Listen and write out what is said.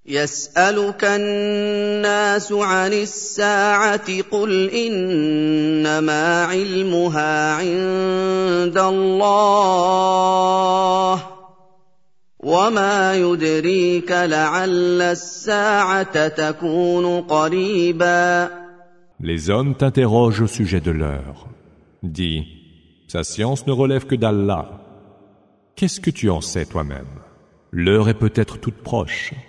يسألك الناس عن الساعة قل إنما علمها عند الله وما يدريك لعل الساعة تكون قريبا. Les hommes t'interrogent au sujet de l'heure. Dis, sa science ne relève que d'Allah. Qu'est-ce que tu en sais toi-même? L'heure est peut-être toute proche.